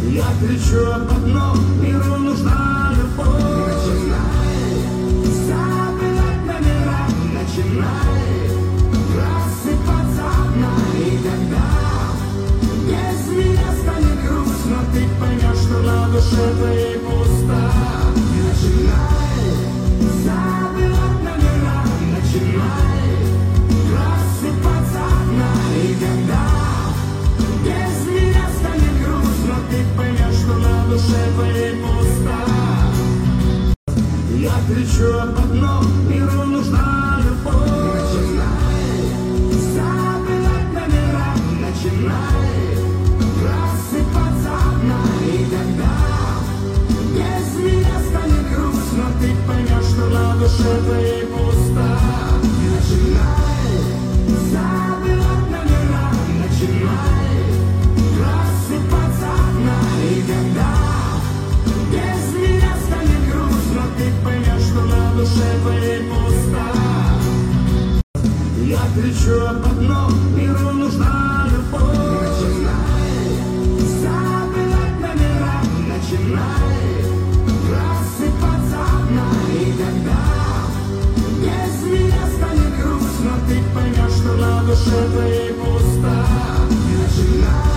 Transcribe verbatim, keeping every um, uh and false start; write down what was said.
Я кричу об одном, миру нужна любовь. Начинай забывать номера, начинай просыпаться одна. И когда без меня станет грустно, ты поймешь, что на душе твоей пусто. Начинай забывать номера, начинай просыпаться одна. И когда без меня станет грустно, ты поймешь, что на душе твоей пусто. Я кричу об одном, миру нужна любовь. Начинай забывать номера, начинай просыпаться одна. И когда без меня станет грустно, ты поймешь, что на душе твоей пусто. Начинай забывать номера, начинай просыпаться одна. И когда без меня станет грустно, ты поймешь, что на душе твоей пусто. Я кричу об одном, миру нужна любовь. Начинай забывать номера, начинай просыпаться одна. И когда без меня станет грустно, ты поймешь, что на душе твоей пусто. Начинай